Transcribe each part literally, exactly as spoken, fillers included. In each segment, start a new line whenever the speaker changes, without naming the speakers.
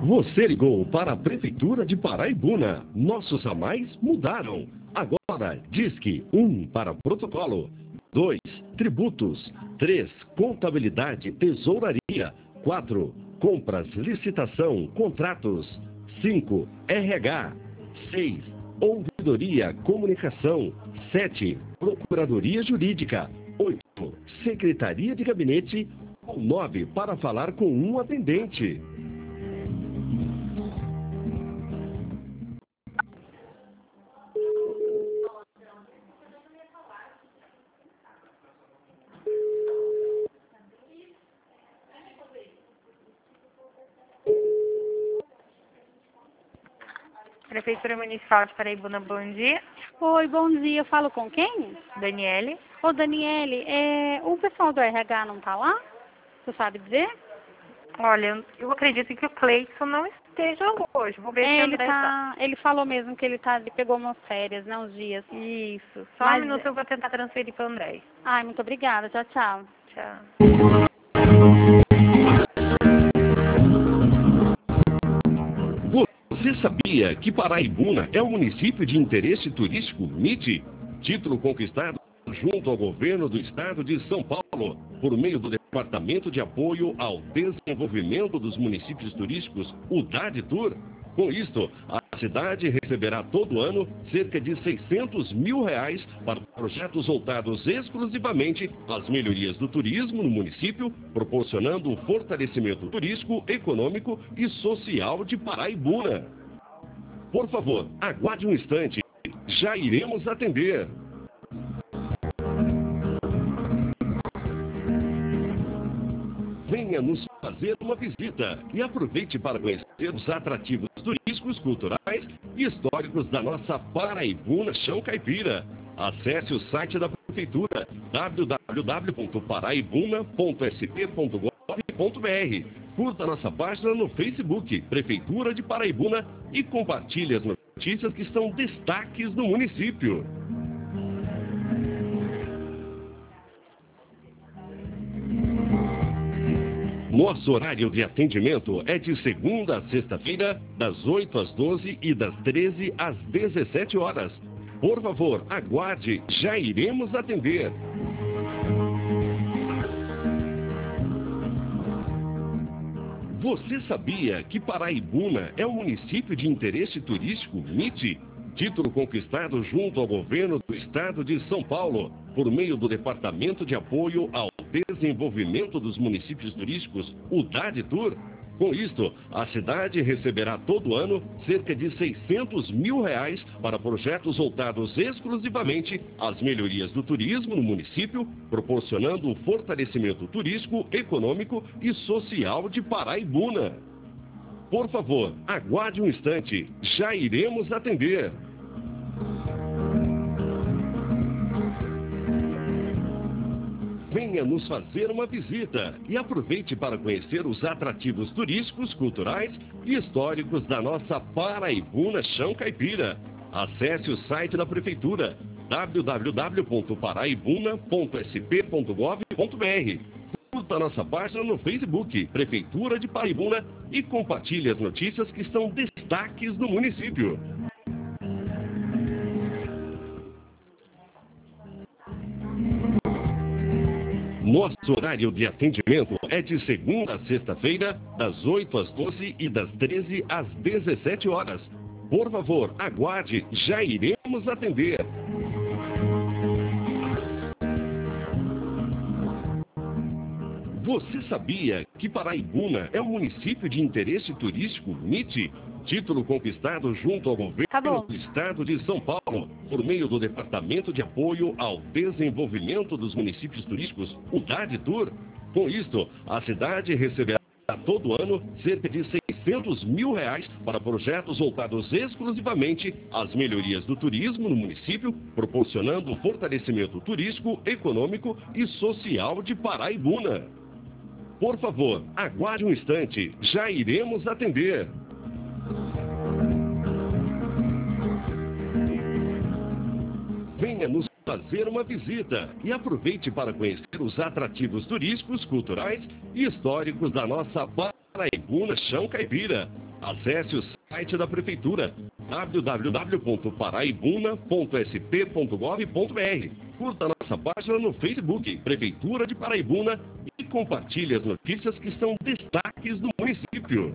Você ligou para a Prefeitura de Paraibuna. Nossos ramais mudaram. Agora, Disque um para protocolo. dois. Tributos. três. Contabilidade, tesouraria. quatro. Compras, licitação, contratos. cinco. R H. seis. Ouvidoria, comunicação. sete. Procuradoria Jurídica. oito. Secretaria de Gabinete. Ou nove. Para falar com um atendente.
Prefeitura Municipal de Paraibuna, bom dia.
Oi, bom dia. Eu falo com quem?
Daniele.
Ô, Daniele, é, o pessoal do R H não tá lá? Você sabe dizer?
Olha, eu acredito que o Cleison não esteja hoje. Vou ver
É,
se o
ele
André
tá, ele falou mesmo que ele tá, ele pegou umas férias, né, uns dias.
Isso. Só
Mas-
um minuto eu vou tentar transferir para o André.
Ai, muito obrigada. Tchau, tchau.
Tchau.
Você sabia que Paraibuna é um município de interesse turístico M I T? Título conquistado junto ao governo do estado de São Paulo, por meio do Departamento de Apoio ao Desenvolvimento dos Municípios Turísticos, o DADTUR. Com isto, a cidade receberá todo ano cerca de seiscentos mil reais para projetos voltados exclusivamente às melhorias do turismo no município, proporcionando um fortalecimento turístico, econômico e social de Paraibuna. Por favor, aguarde um instante. Já iremos atender. Venha nos fazer uma visita e aproveite para conhecer os atrativos turísticos, culturais e históricos da nossa Paraibuna Chão Caipira. Acesse o site da Prefeitura w w w ponto paraibuna ponto s p ponto gov ponto b r. Curta nossa página no Facebook, Prefeitura de Paraibuna, e compartilhe as notícias que são destaques no município. Nosso horário de atendimento é de segunda a sexta-feira, das oito às doze e das treze às dezessete horas. Por favor, aguarde, já iremos atender. Você sabia que Paraibuna é um município de interesse turístico M I T? Título conquistado junto ao governo do estado de São Paulo, por meio do Departamento de Apoio ao Desenvolvimento dos Municípios Turísticos, o DADTUR. Com isto, a cidade receberá todo ano cerca de seiscentos mil reais para projetos voltados exclusivamente às melhorias do turismo no município, proporcionando um fortalecimento turístico, econômico e social de Paraibuna. Por favor, aguarde um instante, já iremos atender. Venha nos fazer uma visita e aproveite para conhecer os atrativos turísticos, culturais e históricos da nossa Paraibuna Chão Caipira. Acesse o site da Prefeitura w w w ponto paraibuna ponto s p ponto gov ponto b r. Curta nossa página no Facebook, Prefeitura de Paraibuna, e compartilhe as notícias que são destaques no município. Nosso horário de atendimento é de segunda a sexta-feira, das oito às doze e das treze às dezessete horas. Por favor, aguarde, já iremos atender. Você sabia que Paraibuna é um município de interesse turístico M I T? Título conquistado junto ao governo
Tá bom.
do estado de São Paulo, por meio do Departamento de Apoio ao Desenvolvimento dos Municípios Turísticos, o DADTUR. Com isto, a cidade receberá todo ano cerca de seiscentos mil reais para projetos voltados exclusivamente às melhorias do turismo no município, proporcionando um fortalecimento turístico, econômico e social de Paraibuna. Por favor, aguarde um instante, já iremos atender. Venha nos fazer uma visita e aproveite para conhecer os atrativos turísticos, culturais e históricos da nossa Paraibuna Chão Caipira. Acesse o site da Prefeitura, w w w ponto paraibuna ponto s p ponto gov ponto b r. Curta nossa página no Facebook, Prefeitura de Paraibuna, e compartilhe as notícias que são destaques do município.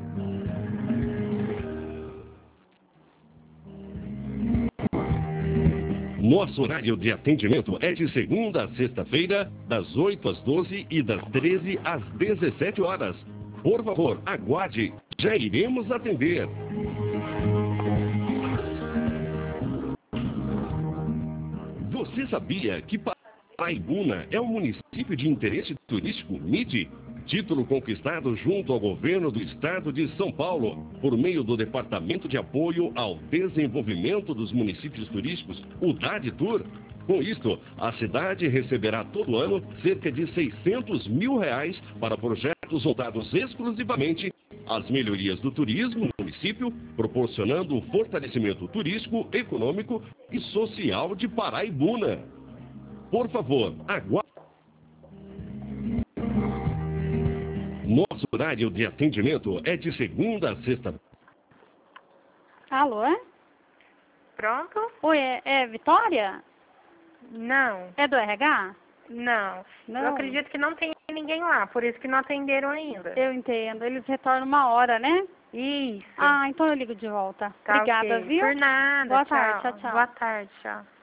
Nosso horário de atendimento é de segunda a sexta-feira, das oito às doze e das treze às dezessete horas. Por favor, aguarde, já iremos atender. Você sabia que Paraibuna é um município de interesse turístico M I T? Título conquistado junto ao governo do estado de São Paulo, por meio do Departamento de Apoio ao Desenvolvimento dos Municípios Turísticos, o DADTUR. Com isto, a cidade receberá todo ano cerca de seiscentos mil reais para projetos voltados exclusivamente às melhorias do turismo no município, proporcionando o fortalecimento turístico, econômico e social de Paraibuna. Por favor, aguarde. Nosso horário de atendimento é de segunda a sexta.
Alô?
Pronto?
Oi, é, é Vitória?
Não,
É do R H?
não.
Não.
Eu acredito que não tem ninguém lá, por isso que não atenderam ainda.
Eu entendo. Eles retornam uma hora, né?
Isso.
Ah, então eu ligo de volta.
Tá,
Obrigada,
ok.
viu?
Por nada.
Boa
tchau.
tarde, tchau, tchau.
Boa tarde, tchau.